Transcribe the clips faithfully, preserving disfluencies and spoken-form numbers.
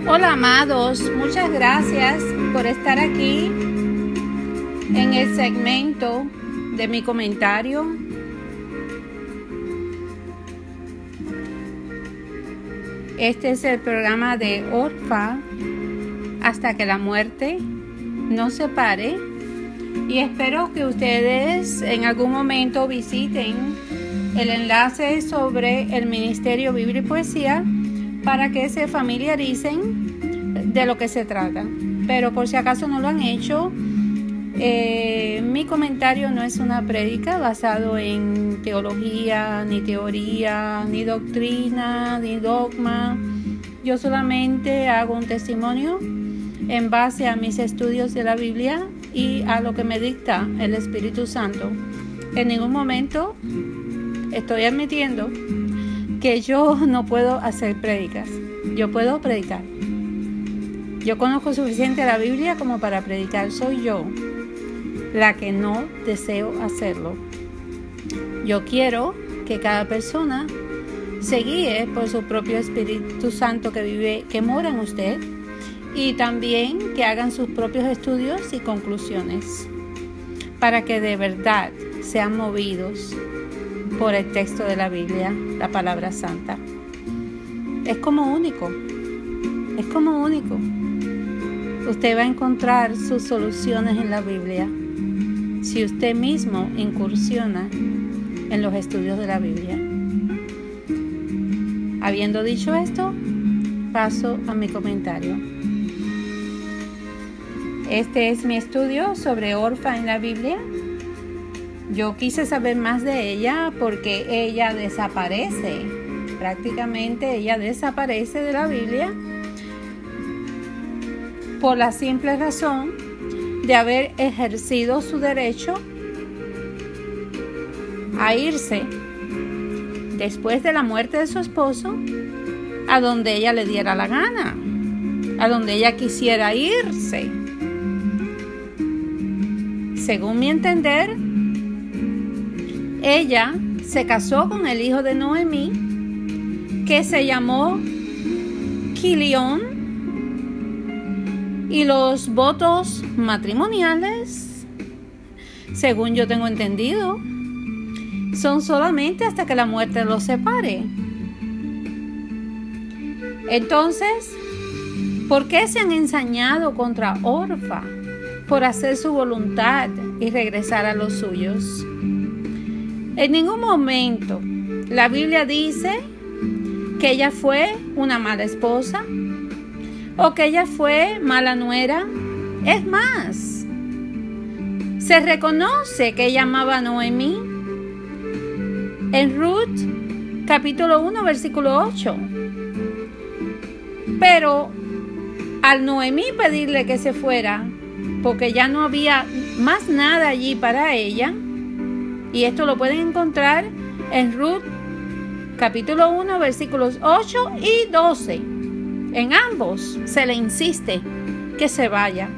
Hola amados, muchas gracias por estar aquí en el segmento de mi comentario. Este es el programa de Orfa hasta que la muerte nos separe, y espero que ustedes en algún momento visiten el enlace sobre el Ministerio Biblia y Poesía para que se familiaricen de lo que se trata. Pero por si acaso no lo han hecho, eh, mi comentario no es una prédica basado en teología, ni teoría, ni doctrina, ni dogma. Yo solamente hago un testimonio en base a mis estudios de la Biblia y a lo que me dicta el Espíritu Santo. En ningún momento estoy admitiendo que yo no puedo hacer prédicas. Yo puedo predicar. Yo conozco suficiente la Biblia como para predicar. Soy yo la que no deseo hacerlo. Yo quiero que cada persona se guíe por su propio Espíritu Santo que vive, que mora en usted, y también que hagan sus propios estudios y conclusiones para que de verdad sean movidos por el texto de la Biblia, la palabra santa. Es como único, es como único. Usted va a encontrar sus soluciones en la Biblia si usted mismo incursiona en los estudios de la Biblia. Habiendo dicho esto, paso a mi comentario. Este es mi estudio sobre Orfa en la Biblia. Yo quise saber más de ella porque ella desaparece, prácticamente ella desaparece de la Biblia por la simple razón de haber ejercido su derecho a irse después de la muerte de su esposo a donde ella le diera la gana, a donde ella quisiera irse. Según mi entender, ella se casó con el hijo de Noemí, que se llamó Quilión, y los votos matrimoniales, según yo tengo entendido, son solamente hasta que la muerte los separe. Entonces, ¿por qué se han ensañado contra Orfa por hacer su voluntad y regresar a los suyos? En ningún momento la Biblia dice que ella fue una mala esposa o que ella fue mala nuera. Es más, se reconoce que ella amaba a Noemí en Ruth capítulo uno versículo ocho. Pero al Noemí pedirle que se fuera porque ya no había más nada allí para ella, y esto lo pueden encontrar en Ruth capítulo uno versículos ocho y doce. En ambos se le insiste que se vaya.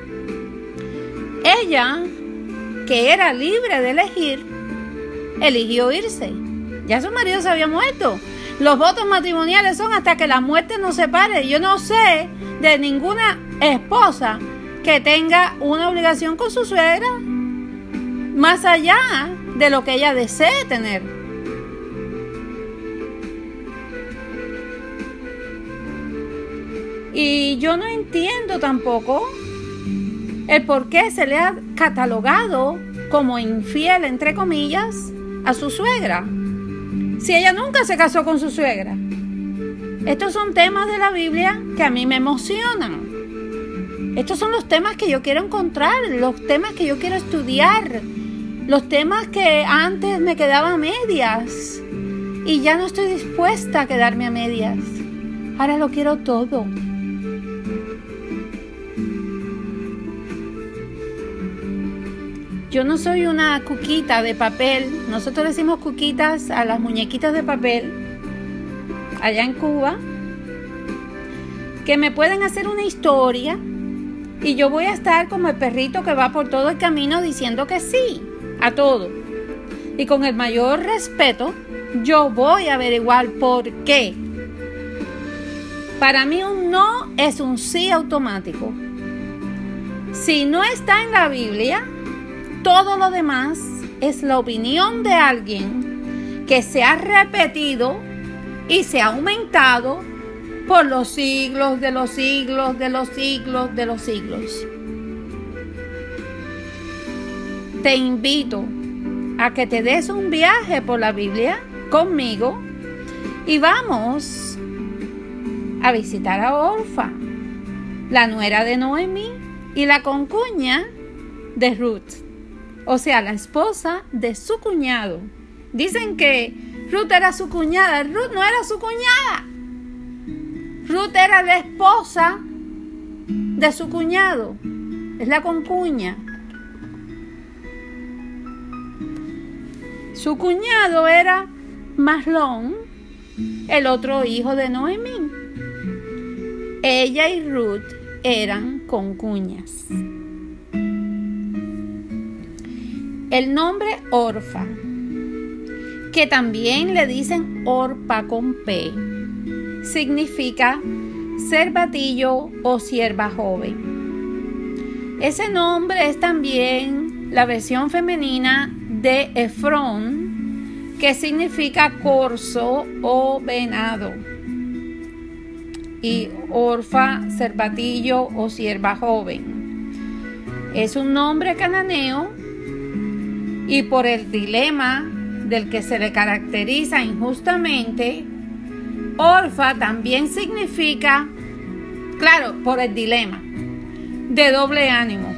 Ella, que era libre de elegir, eligió irse. Ya su marido se había muerto. Los votos matrimoniales son hasta que la muerte nos separe. Yo no sé de ninguna esposa que tenga una obligación con su suegra más allá de lo que ella desee tener. Y yo no entiendo tampoco el por qué se le ha catalogado como infiel, entre comillas, a su suegra, si ella nunca se casó con su suegra. Estos son temas de la Biblia que a mí me emocionan. Estos son los temas que yo quiero encontrar, los temas que yo quiero estudiar, los temas que antes me quedaba a medias y ya no estoy dispuesta a quedarme a medias. Ahora lo quiero todo. Yo no soy una cuquita de papel. Nosotros decimos cuquitas a las muñequitas de papel allá en Cuba, que me pueden hacer una historia y yo voy a estar como el perrito que va por todo el camino diciendo que sí a todo. Y con el mayor respeto, yo voy a averiguar por qué. Para mí un no es un sí automático. Si no está en la Biblia, todo lo demás es la opinión de alguien que se ha repetido y se ha aumentado por los siglos de los siglos de los siglos de los siglos. Te invito a que te des un viaje por la Biblia conmigo y vamos a visitar a Orfa, la nuera de Noemí y la concuña de Ruth, o sea, la esposa de su cuñado. Dicen que Ruth era su cuñada. Ruth no era su cuñada. Ruth era la esposa de su cuñado. Es la concuña. Su cuñado era Mahlón, el otro hijo de Noemí. Ella y Ruth eran concuñas. El nombre Orfa, que también le dicen Orpa con P, significa cervatillo o sierva joven. Ese nombre es también la versión femenina de Efrón, que significa corzo o venado. Y Orfa, cervatillo o sierva joven. Es un nombre cananeo y por el dilema del que se le caracteriza injustamente, Orfa también significa, claro, por el dilema, de doble ánimo.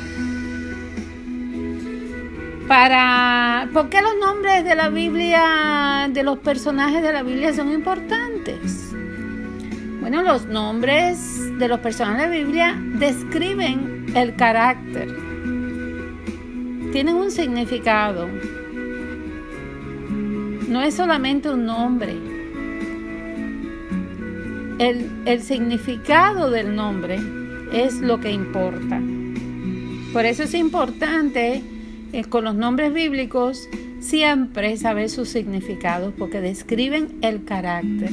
Para, ¿por qué los nombres de la Biblia, de los personajes de la Biblia son importantes? Bueno, los nombres de los personajes de la Biblia describen el carácter. Tienen un significado. No es solamente un nombre. El, el significado del nombre es lo que importa. Por eso es importante eh, con los nombres bíblicos siempre saber sus significados, porque describen el carácter.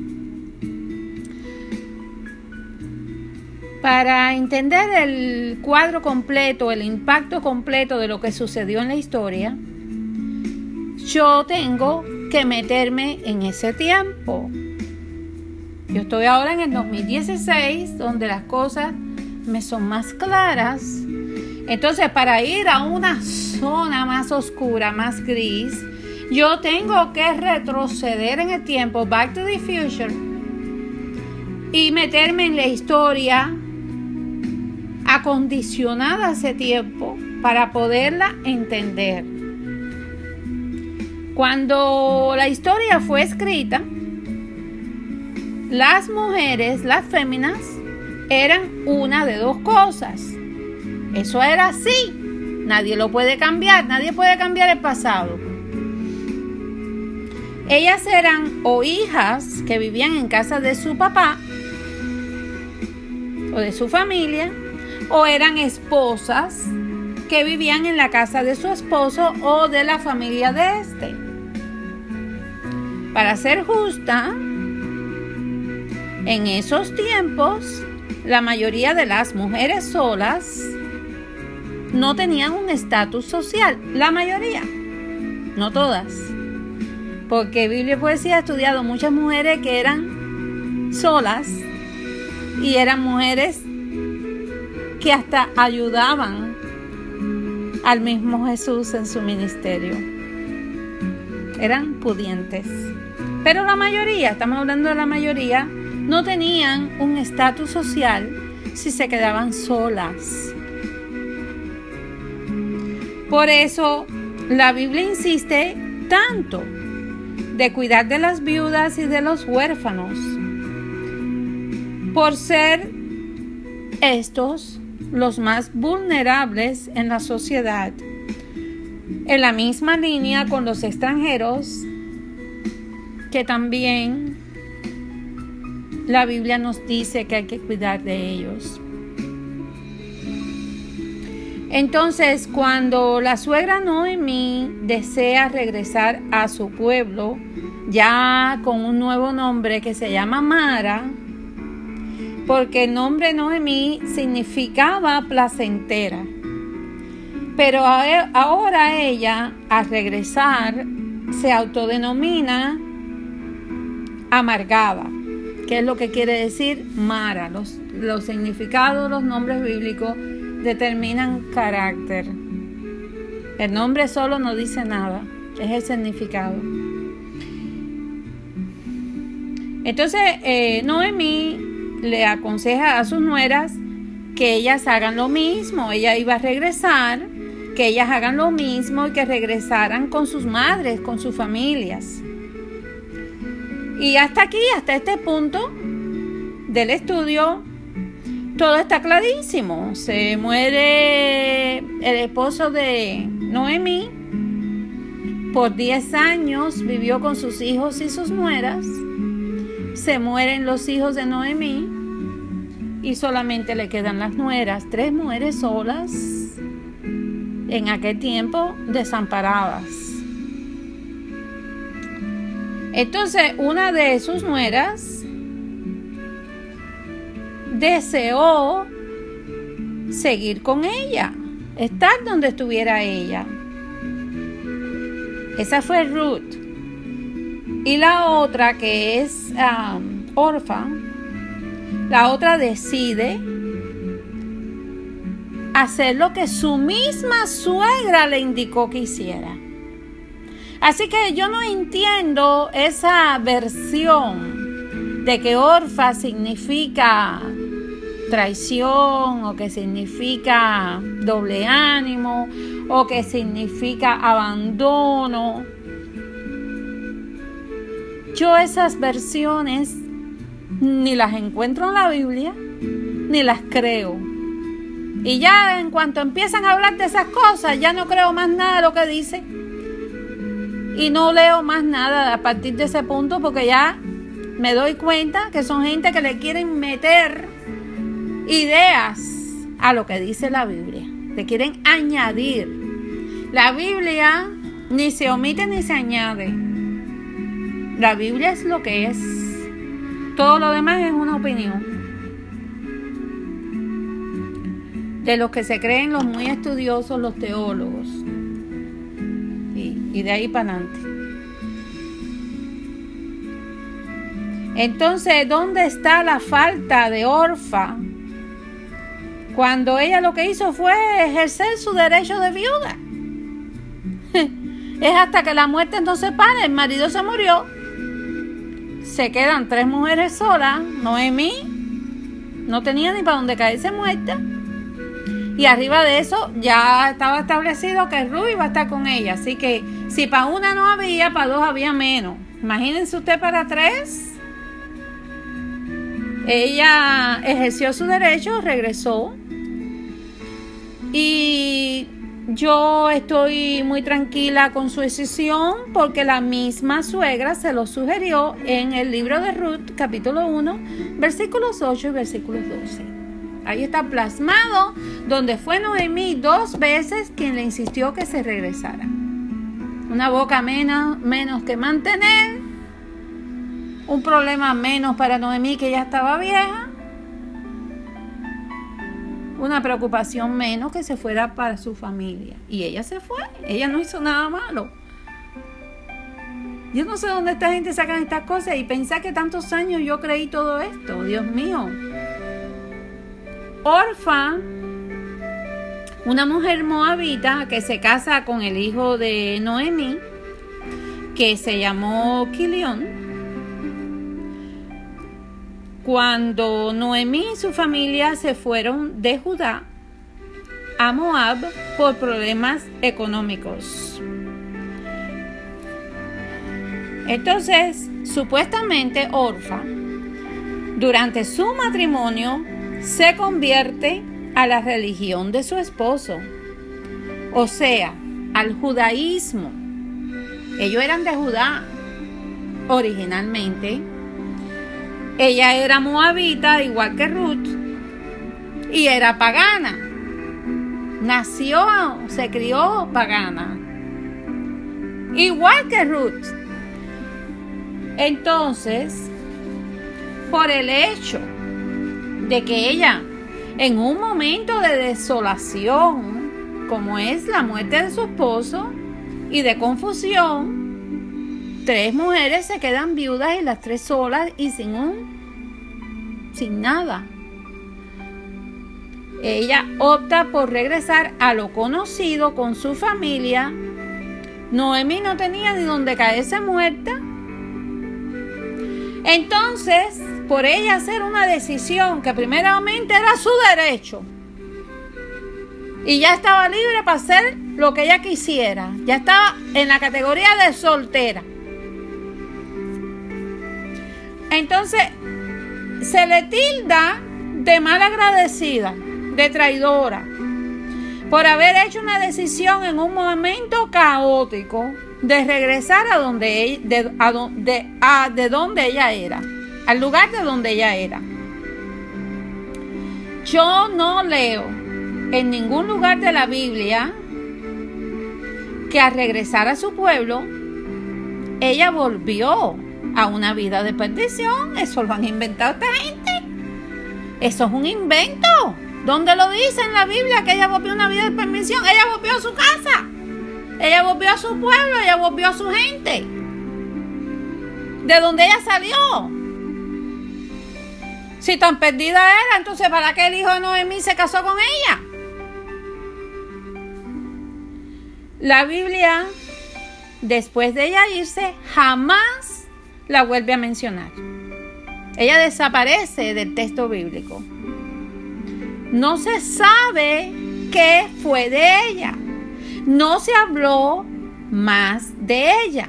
Para entender el cuadro completo, el impacto completo de lo que sucedió en la historia, yo tengo que meterme en ese tiempo. Yo estoy ahora en el dos mil dieciséis, donde las cosas me son más claras. Entonces, para ir a una zona más oscura, más gris, yo tengo que retroceder en el tiempo, back to the future, y meterme en la historia acondicionada a ese tiempo para poderla entender. Cuando la historia fue escrita, las mujeres, las féminas, eran una de dos cosas. Eso era así. Nadie lo puede cambiar. Nadie puede cambiar el pasado. Ellas eran o hijas que vivían en casa de su papá o de su familia, o eran esposas que vivían en la casa de su esposo o de la familia de este. Para ser justa, en esos tiempos, la mayoría de las mujeres solas no tenían un estatus social. La mayoría, no todas. Porque Biblia y Poesía ha estudiado muchas mujeres que eran solas y eran mujeres que hasta ayudaban al mismo Jesús en su ministerio. Eran pudientes. Pero la mayoría, estamos hablando de la mayoría, no tenían un estatus social si se quedaban solas. Por eso la Biblia insiste tanto de cuidar de las viudas y de los huérfanos, por ser estos los más vulnerables en la sociedad, en la misma línea con los extranjeros, que también la Biblia nos dice que hay que cuidar de ellos. Entonces, cuando la suegra Noemí desea regresar a su pueblo, ya con un nuevo nombre que se llama Mara, porque el nombre Noemí significaba placentera. Pero ahora ella, al regresar, se autodenomina amargada, que es lo que quiere decir Mara. Los, los significados, los nombres bíblicos determinan carácter. El nombre solo no dice nada, es el significado. Entonces, eh, Noemí le aconseja a sus nueras que ellas hagan lo mismo. Ella iba a regresar, que ellas hagan lo mismo y que regresaran con sus madres, con sus familias. Y hasta aquí, hasta este punto del estudio, todo está clarísimo. Se muere el esposo de Noemí. Por diez años vivió con sus hijos y sus nueras. Se mueren los hijos de Noemí y solamente le quedan las nueras. Tres mujeres solas en aquel tiempo, desamparadas. Entonces, una de sus nueras deseó seguir con ella, estar donde estuviera ella. Esa fue Ruth. Y la otra, que es um, Orfa, la otra decide hacer lo que su misma suegra le indicó que hiciera. Así que yo no entiendo esa versión de que Orfa significa traición, o que significa doble ánimo, o que significa abandono. Yo esas versiones ni las encuentro en la Biblia, ni las creo. Y ya en cuanto empiezan a hablar de esas cosas, ya no creo más nada de lo que dice. Y no leo más nada a partir de ese punto, porque ya me doy cuenta que son gente que le quieren meter ideas a lo que dice la Biblia. Le quieren añadir. La Biblia ni se omite ni se añade. La Biblia es lo que es. Todo lo demás es una opinión de los que se creen los muy estudiosos, los teólogos. Y, y de ahí para adelante. Entonces, ¿dónde está la falta de Orfa? Cuando ella lo que hizo fue ejercer su derecho de viuda. Es hasta que la muerte no se separe. El marido se murió. Se quedan tres mujeres solas. Noemí no tenía ni para dónde caerse muerta. Y arriba de eso ya estaba establecido que Ruth iba a estar con ella. Así que si para una no había, para dos había menos. Imagínense usted para tres. Ella ejerció su derecho, regresó. Y yo estoy muy tranquila con su decisión, porque la misma suegra se lo sugirió en el libro de Ruth, capítulo uno, versículos ocho y versículos doce. Ahí está plasmado, donde fue Noemí dos veces quien le insistió que se regresara. Una boca menos, menos que mantener, un problema menos para Noemí, que ya estaba vieja, una preocupación menos que se fuera para su familia. Y ella se fue, ella no hizo nada malo. Yo no sé dónde esta gente saca estas cosas y pensar que tantos años yo creí todo esto. Dios mío. Orfa, una mujer moabita que se casa con el hijo de Noemí, que se llamó Quilión. Cuando Noemí y su familia se fueron de Judá a Moab por problemas económicos. Entonces, supuestamente Orfa, durante su matrimonio, se convierte a la religión de su esposo, o sea, al judaísmo. Ellos eran de Judá originalmente. Ella era moabita, igual que Ruth, y era pagana. Nació, se crió pagana, igual que Ruth. Entonces, por el hecho de que ella, en un momento de desolación, como es la muerte de su esposo, y de confusión, tres mujeres se quedan viudas y las tres solas y sin un, sin nada. Ella opta por regresar a lo conocido con su familia. Noemí no tenía ni donde caerse muerta. Entonces, por ella hacer una decisión que primeramente era su derecho, y ya estaba libre para hacer lo que ella quisiera, ya estaba en la categoría de soltera. Entonces, se le tilda de malagradecida, de traidora, por haber hecho una decisión en un momento caótico de regresar a donde ella, de, a, de, a, de donde ella era, al lugar de donde ella era. Yo no leo en ningún lugar de la Biblia que al regresar a su pueblo ella volvió a una vida de perdición. Eso lo han inventado esta gente. Eso es un invento. ¿Dónde lo dice en la Biblia que ella volvió a una vida de perdición? Ella volvió a su casa. Ella volvió a su pueblo. Ella volvió a su gente. De donde ella salió. Si tan perdida era, entonces ¿para qué el hijo de Noemí se casó con ella? La Biblia, después de ella irse, jamás la vuelve a mencionar. Ella desaparece del texto bíblico. No se sabe qué fue de ella. No se habló más de ella.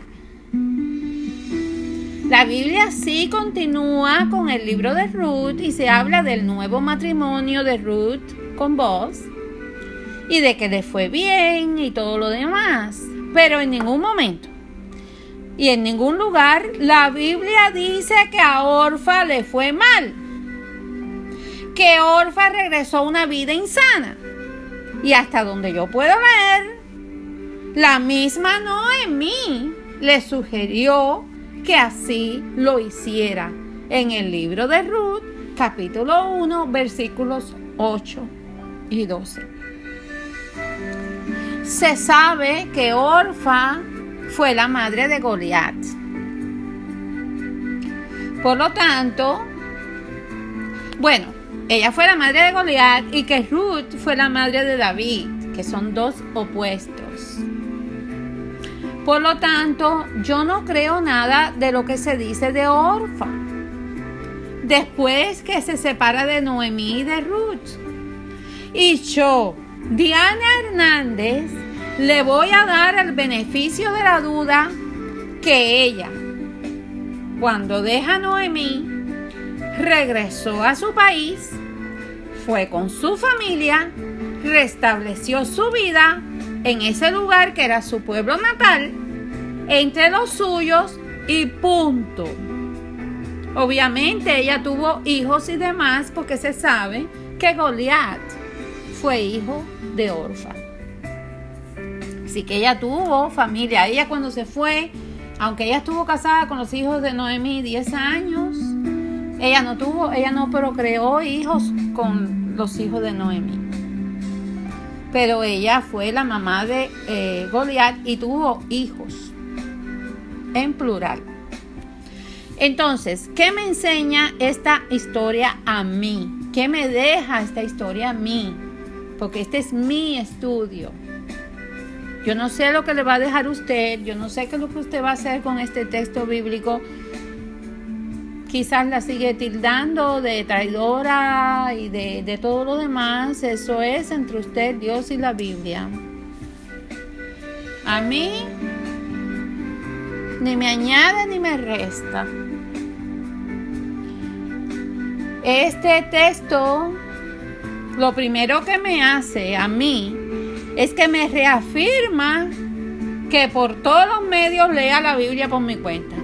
La Biblia sí continúa con el libro de Ruth y se habla del nuevo matrimonio de Ruth con Boaz y de que le fue bien y todo lo demás. Pero en ningún momento y en ningún lugar la Biblia dice que a Orfa le fue mal, que Orfa regresó a una vida insana. Y hasta donde yo puedo leer, la misma Noemí le sugirió que así lo hiciera en el libro de Ruth, capítulo uno, versículos ocho y doce. Se sabe que Orfa fue la madre de Goliat. Por lo tanto, bueno, ella fue la madre de Goliat y que Ruth fue la madre de David, que son dos opuestos. Por lo tanto, yo no creo nada de lo que se dice de Orfa después que se separa de Noemí y de Ruth. Y yo, Diana Hernández, le voy a dar el beneficio de la duda que ella, cuando deja a Noemí, regresó a su país, fue con su familia, restableció su vida en ese lugar que era su pueblo natal, entre los suyos y punto. Obviamente ella tuvo hijos y demás porque se sabe que Goliat fue hijo de Orfa. Así que ella tuvo familia. Ella cuando se fue, aunque ella estuvo casada con los hijos de Noemí diez años, ella no tuvo, ella no procreó hijos con los hijos de Noemí. Pero ella fue la mamá de eh, Goliat y tuvo hijos en plural. Entonces, ¿qué me enseña esta historia a mí? ¿Qué me deja esta historia a mí? Porque este es mi estudio. Yo no sé lo que le va a dejar usted, yo no sé qué es lo que usted va a hacer con este texto bíblico. Quizás la sigue tildando de traidora y de, de todo lo demás. Eso es entre usted, Dios y la Biblia. A mí ni me añade ni me resta. Este texto, lo primero que me hace a mí es que me reafirma que por todos los medios lea la Biblia por mi cuenta.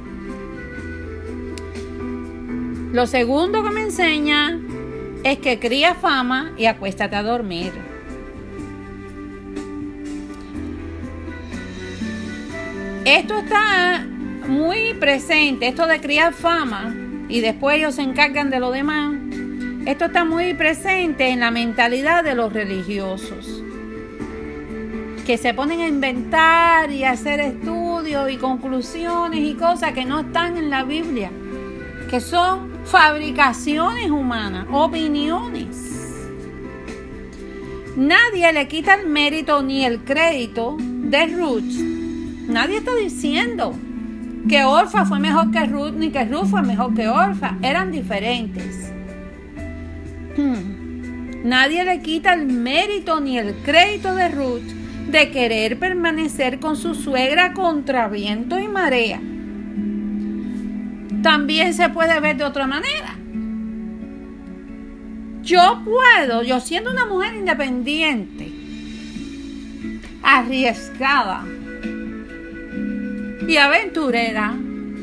Lo segundo que me enseña es que cría fama y acuéstate a dormir. Esto está muy presente, esto de criar fama, y después ellos se encargan de lo demás. Esto está muy presente en la mentalidad de los religiosos, que se ponen a inventar y a hacer estudios y conclusiones y cosas que no están en la Biblia, que son fabricaciones humanas, opiniones. Nadie le quita el mérito ni el crédito de Ruth. Nadie está diciendo que Orfa fue mejor que Ruth, ni que Ruth fue mejor que Orfa. Eran diferentes. Hmm. Nadie le quita el mérito ni el crédito de Ruth de querer permanecer con su suegra contra viento y marea. También se puede ver de otra manera. Yo puedo, yo siendo una mujer independiente, arriesgada y aventurera,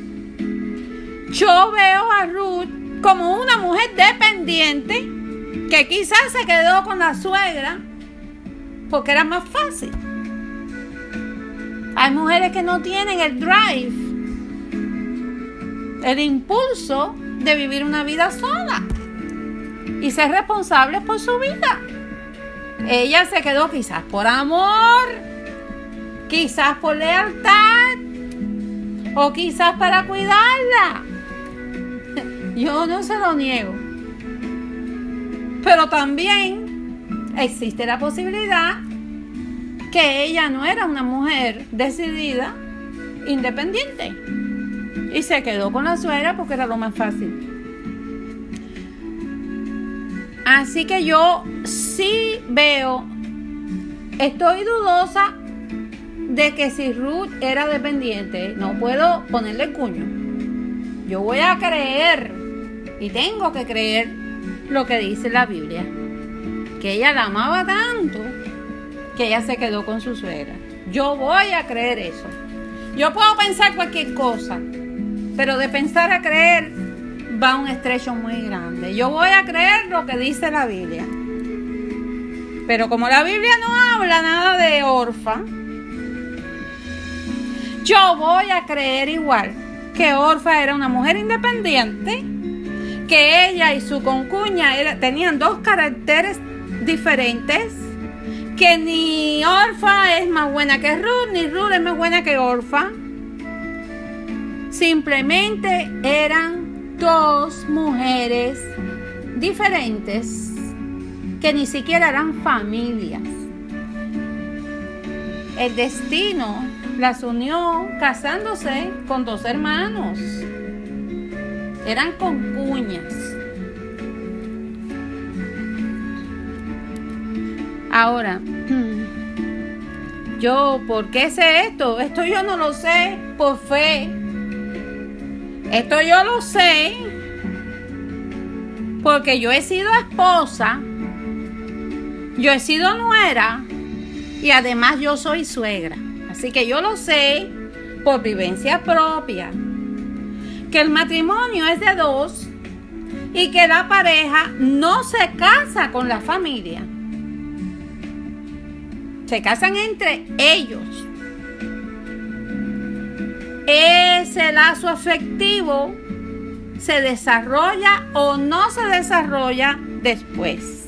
yo veo a Ruth como una mujer dependiente que quizás se quedó con la suegra porque era más fácil. Hay mujeres que no tienen el drive, el impulso de vivir una vida sola y ser responsables por su vida. Ella se quedó quizás por amor, quizás por lealtad o quizás para cuidarla. Yo no se lo niego. Pero también existe la posibilidad que ella no era una mujer decidida, independiente, y se quedó con la suegra porque era lo más fácil. Así que yo sí veo, estoy dudosa de que si Ruth era dependiente, no puedo ponerle el cuño. Yo voy a creer, y tengo que creer lo que dice la Biblia, que ella la amaba tanto que ella se quedó con su suegra. Yo voy a creer eso. Yo puedo pensar cualquier cosa, pero de pensar a creer va un estrecho muy grande. Yo voy a creer lo que dice la Biblia. Pero como la Biblia no habla nada de Orfa, yo voy a creer igual que Orfa era una mujer independiente, que ella y su concuña era, tenían dos caracteres diferentes, que ni Orfa es más buena que Ruth, ni Ruth es más buena que Orfa. Simplemente eran dos mujeres diferentes que ni siquiera eran familias. El destino las unió casándose con dos hermanos. Eran concuñas. Ahora, yo, ¿por qué sé esto? Esto yo no lo sé por fe. Esto yo lo sé porque yo he sido esposa, yo he sido nuera y además yo soy suegra. Así que yo lo sé por vivencia propia, que el matrimonio es de dos y que la pareja no se casa con la familia. Se casan entre ellos. Ese lazo afectivo se desarrolla o no se desarrolla después.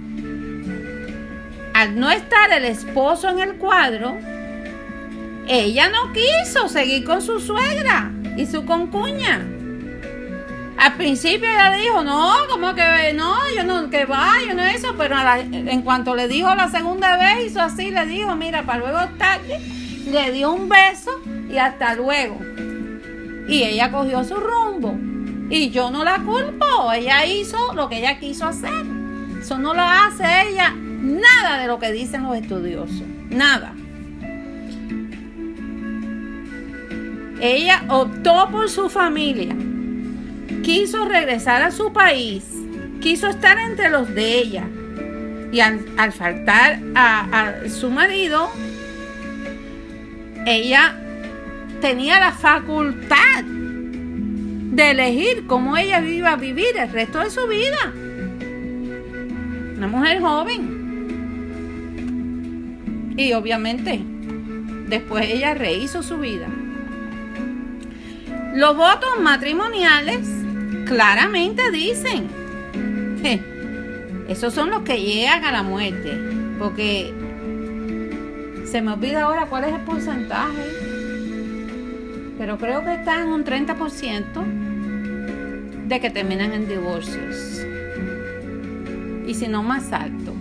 Al no estar el esposo en el cuadro, ella no quiso seguir con su suegra y su concuña. Al principio ella dijo, no, como que no, yo no, que va, yo no eso, pero a la, en cuanto le dijo la segunda vez, hizo así, le dijo, mira, para luego tarde, le dio un beso y hasta luego. Y ella cogió su rumbo. Y yo no la culpo, ella hizo lo que ella quiso hacer. Eso no lo hace ella nada de lo que dicen los estudiosos, nada. Ella optó por su familia, quiso regresar a su país, quiso estar entre los de ella. Y al, al faltar a, a su marido, ella tenía la facultad de elegir cómo ella iba a vivir el resto de su vida. Una mujer joven. Y obviamente, después ella rehizo su vida. Los votos matrimoniales claramente dicen Esos son los que llegan a la muerte. Porque se me olvida ahora cuál es el porcentaje. Pero creo que está en un treinta por ciento de que terminan en divorcios. Y si no, más alto.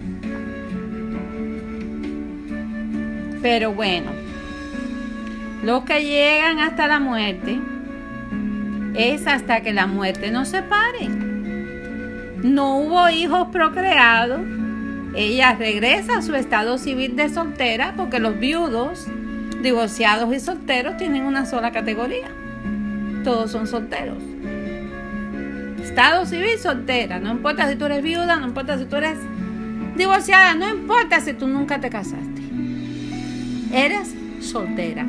Pero bueno, los que llegan hasta la muerte es hasta que la muerte nos separe. No hubo hijos procreados. Ella regresa a su estado civil de soltera, porque los viudos, divorciados y solteros tienen una sola categoría. Todos son solteros. Estado civil, soltera. No importa si tú eres viuda, no importa si tú eres divorciada, no importa si tú nunca te casaste. Eres soltera.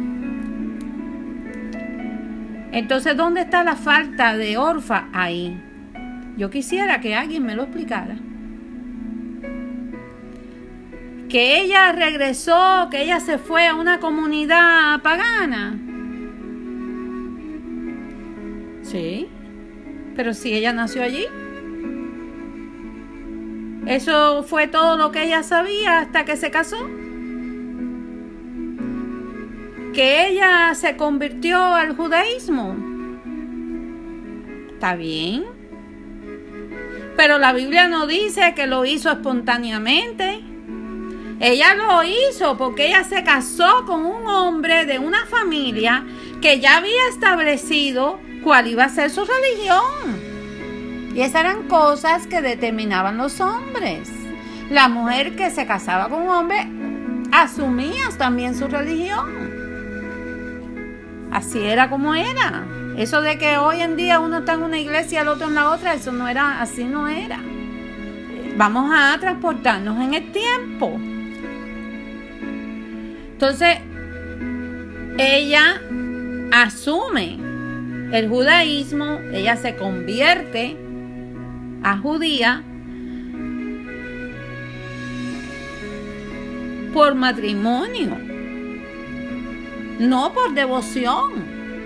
Entonces, ¿dónde está la falta de Orfa ahí? Yo quisiera que alguien me lo explicara. Que ella regresó, que ella se fue a una comunidad pagana. Sí, pero si ella nació allí. Eso fue todo lo que ella sabía hasta que se casó. Que ella se convirtió al judaísmo. Está bien. Pero la Biblia no dice que lo hizo espontáneamente. Ella lo hizo porque ella se casó con un hombre de una familia que ya había establecido cuál iba a ser su religión. Y esas eran cosas que determinaban los hombres. La mujer que se casaba con un hombre asumía también su religión. Así era como era. Eso de que hoy en día uno está en una iglesia y el otro en la otra, eso no era, así no era. Vamos a transportarnos en el tiempo. Entonces, ella asume el judaísmo, ella se convierte a judía por matrimonio, no por devoción.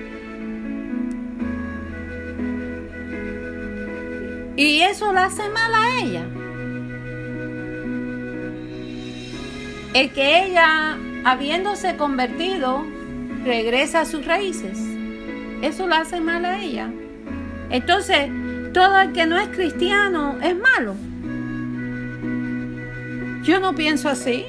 Y eso la hace mal a ella. El que ella, habiéndose convertido, regresa a sus raíces, eso la hace mal a ella. Entonces, todo el que no es cristiano es malo. Yo no pienso así.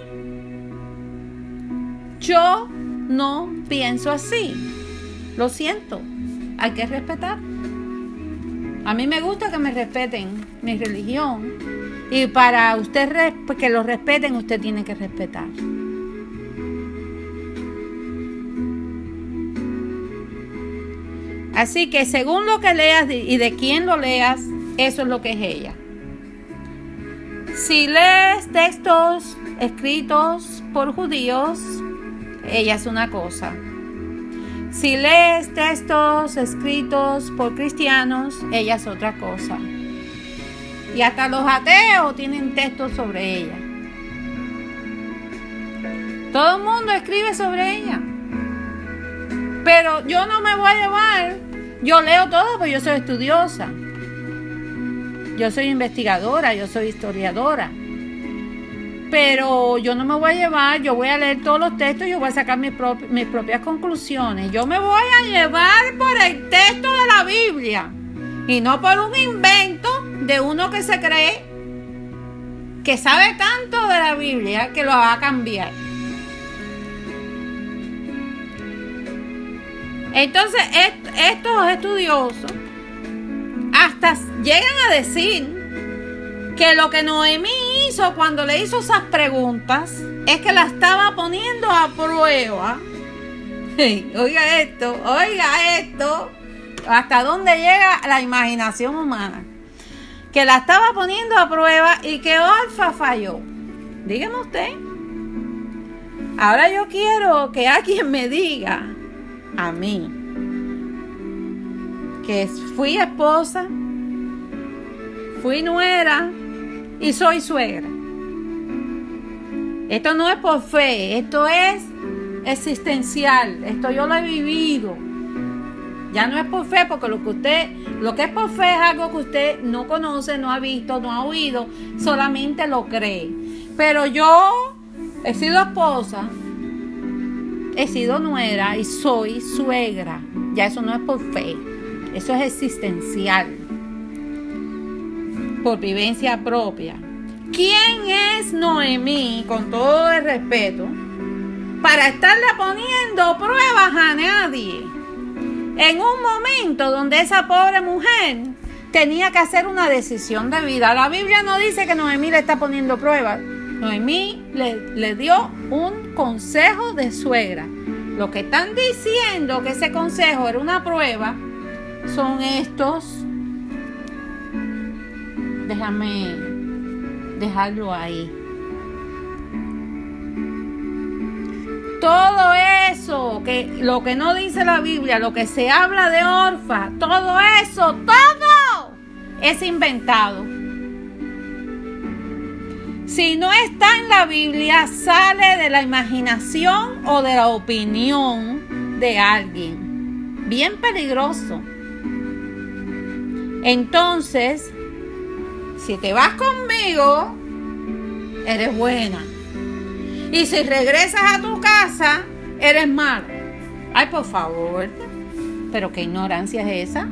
Yo no pienso así. Lo siento. Hay que respetar. A mí me gusta que me respeten mi religión. Y para usted que lo respeten, usted tiene que respetar. Así que según lo que leas y de quién lo leas, eso es lo que es ella. Si lees textos escritos por judíos, ella es una cosa. Si lees textos escritos por cristianos, ella es otra cosa. Y hasta los ateos tienen textos sobre ella. Todo el mundo escribe sobre ella. Pero yo no me voy a llevar. Yo leo todo porque yo soy estudiosa. Yo soy investigadora, yo soy historiadora. Pero yo no me voy a llevar, yo voy a leer todos los textos y yo voy a sacar mis, propi- mis propias conclusiones. Yo me voy a llevar por el texto de la Biblia y no por un invento de uno que se cree que sabe tanto de la Biblia que lo va a cambiar. Entonces, est- estos estudiosos hasta llegan a decir que lo que Noemí hizo cuando le hizo esas preguntas es que la estaba poniendo a prueba. Sí, oiga esto, oiga esto, hasta dónde llega la imaginación humana. Que la estaba poniendo a prueba y que Orfa falló. Dígame usted. Ahora yo quiero que alguien me diga a mí que fui esposa, fui nuera y soy suegra. Esto no es por fe, esto es existencial. Esto yo lo he vivido. Ya no es por fe, porque lo que usted Lo que es por fe es algo que usted no conoce, no ha visto, no ha oído, solamente lo cree. Pero yo he sido esposa, he sido nuera y soy suegra. Ya eso no es por fe, eso es existencial, por vivencia propia. ¿Quién es Noemí, con todo el respeto, para estarle poniendo pruebas a nadie? En un momento donde esa pobre mujer tenía que hacer una decisión de vida. La Biblia no dice que Noemí le está poniendo pruebas. Noemí le, le dio un consejo de suegra. Lo que están diciendo que ese consejo era una prueba son estos. Déjame dejarlo ahí. Todo eso, que lo que no dice la Biblia, lo que se habla de Orfa, todo eso, todo es inventado. Si no está en la Biblia, sale de la imaginación o de la opinión de alguien. Bien peligroso. Entonces, si te vas conmigo, eres buena. Y si regresas a tu casa, eres mala. Ay, por favor. Pero qué ignorancia es esa.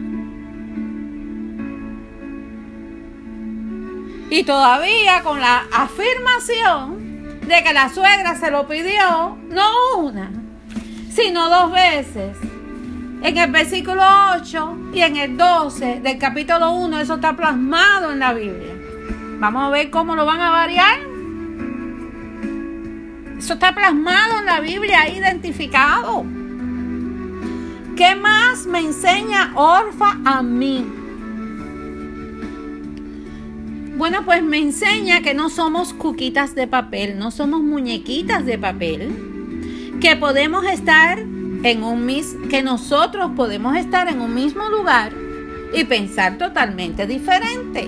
Y todavía con la afirmación de que la suegra se lo pidió, no una, sino dos veces. En el versículo ocho y en el doce del capítulo uno, eso está plasmado en la Biblia. Vamos a ver cómo lo van a variar. Eso está plasmado en la Biblia, identificado. ¿Qué más me enseña Orfa a mí? Bueno, pues me enseña que no somos cuquitas de papel, no somos muñequitas de papel, que podemos estar en un mis, que nosotros podemos estar en un mismo lugar y pensar totalmente diferente.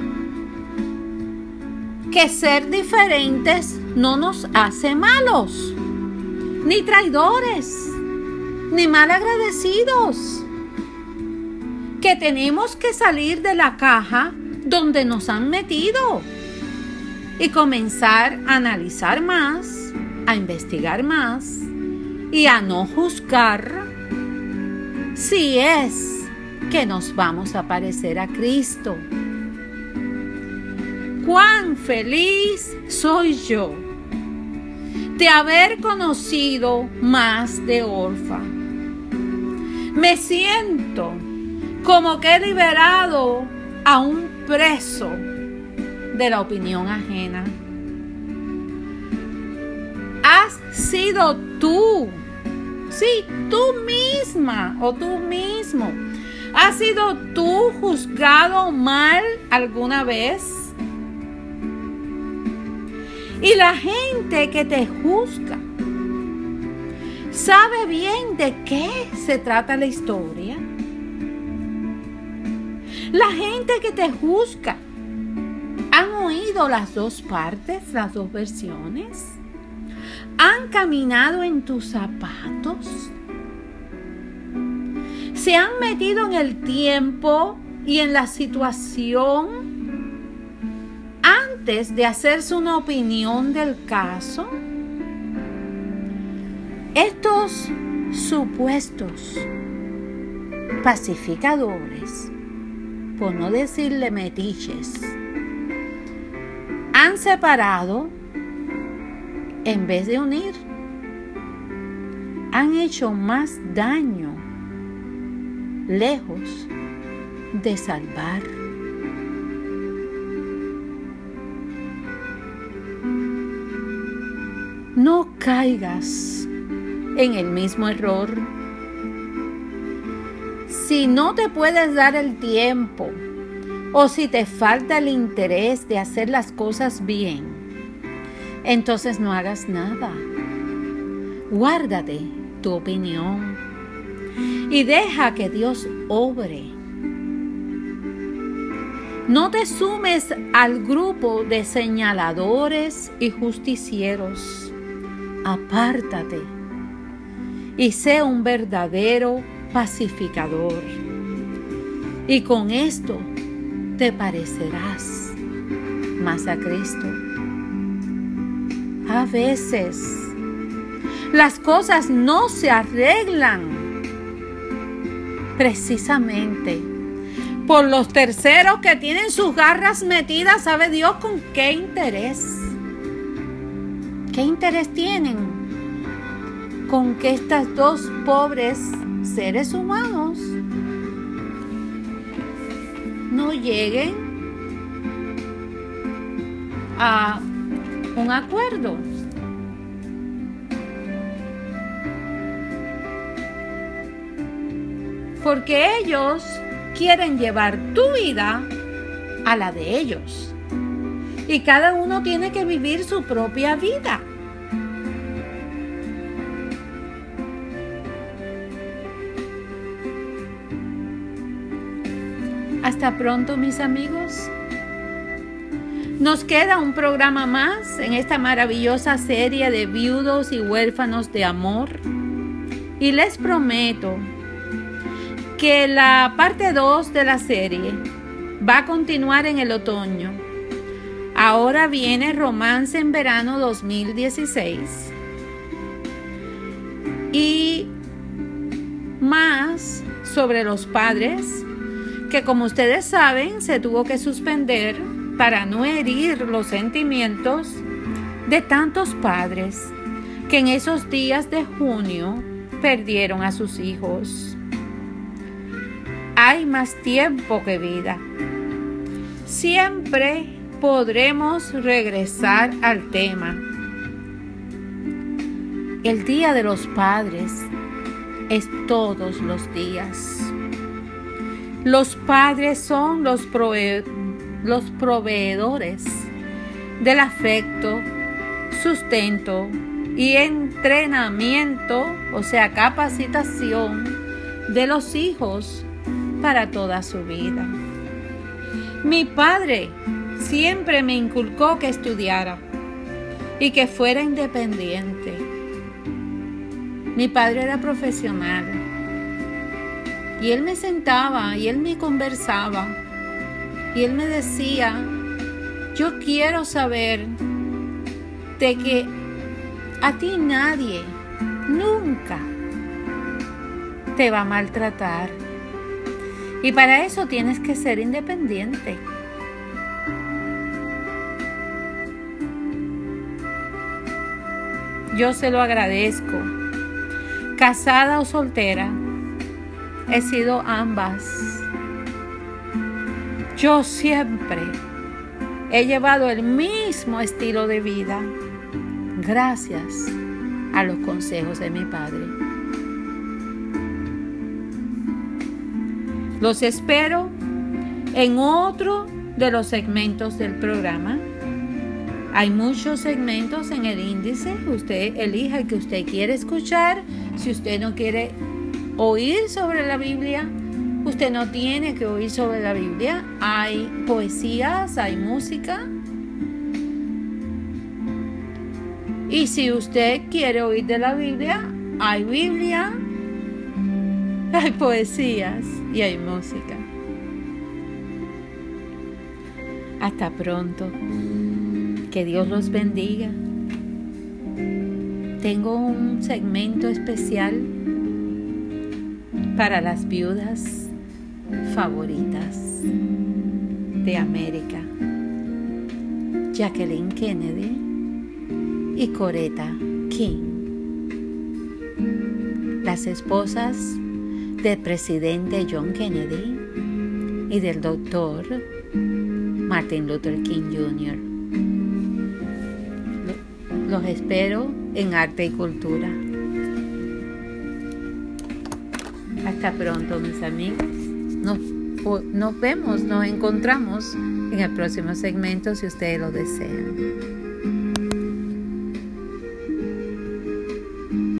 Que ser diferentes no nos hace malos, ni traidores, ni malagradecidos. Que tenemos que salir de la caja donde nos han metido y comenzar a analizar más, a investigar más y a no juzgar si es que nos vamos a parecer a Cristo. Cuán feliz soy yo de haber conocido más de Orfa. Me siento como que he liberado a un preso de la opinión ajena. Has sido tú, sí, tú misma o tú mismo. ¿Has sido tú juzgado mal alguna vez? Y la gente que te juzga sabe bien de qué se trata la historia. La gente que te juzga, ¿han oído las dos partes, las dos versiones? ¿Han caminado en tus zapatos? ¿Se han metido en el tiempo y en la situación antes de hacerse una opinión del caso? Estos supuestos pacificadores, por no decirle metiches, han separado en vez de unir. Han hecho más daño lejos de salvar. No caigas en el mismo error. Si no te puedes dar el tiempo o si te falta el interés de hacer las cosas bien, entonces no hagas nada. Guárdate tu opinión y deja que Dios obre. No te sumes al grupo de señaladores y justicieros. Apártate y sé un verdadero pacificador. Y con esto te parecerás más a Cristo. A veces las cosas no se arreglan precisamente por los terceros que tienen sus garras metidas, ¿sabe Dios con qué interés? ¿Qué interés tienen con que estas dos pobres seres humanos no lleguen a un acuerdo? Porque ellos quieren llevar tu vida a la de ellos. Y cada uno tiene que vivir su propia vida. Hasta pronto, mis amigos. Nos queda un programa más en esta maravillosa serie de viudos y huérfanos de amor. Y les prometo que la parte dos de la serie va a continuar en el otoño. Ahora viene Romance en Verano dos mil dieciséis. Y más sobre los padres, que como ustedes saben, se tuvo que suspender para no herir los sentimientos de tantos padres que en esos días de junio perdieron a sus hijos. Hay más tiempo que vida. Siempre podremos regresar al tema. El Día de los Padres es todos los días. Los padres son los, prove- los proveedores del afecto, sustento y entrenamiento, o sea, capacitación de los hijos para toda su vida. Mi padre siempre me inculcó que estudiara y que fuera independiente. Mi padre era profesional y él me sentaba y él me conversaba y él me decía: yo quiero saber de que a ti nadie nunca te va a maltratar. Y para eso tienes que ser independiente. Yo se lo agradezco. Casada o soltera, he sido ambas. Yo siempre he llevado el mismo estilo de vida gracias a los consejos de mi padre. Los espero en otro de los segmentos del programa. Hay muchos segmentos en el índice. Usted elija el que usted quiere escuchar. Si usted no quiere oír sobre la Biblia, usted no tiene que oír sobre la Biblia. Hay poesías, hay música. Y si usted quiere oír de la Biblia, hay Biblia, hay poesías y hay música. Hasta pronto. Que Dios los bendiga. Tengo un segmento especial para las viudas favoritas de América: Jacqueline Kennedy y Coretta King, las esposas del presidente John Kennedy y del doctor Martin Luther King junior Los espero en Arte y Cultura. Hasta pronto, mis amigos. Nos, nos vemos, nos encontramos en el próximo segmento si ustedes lo desean.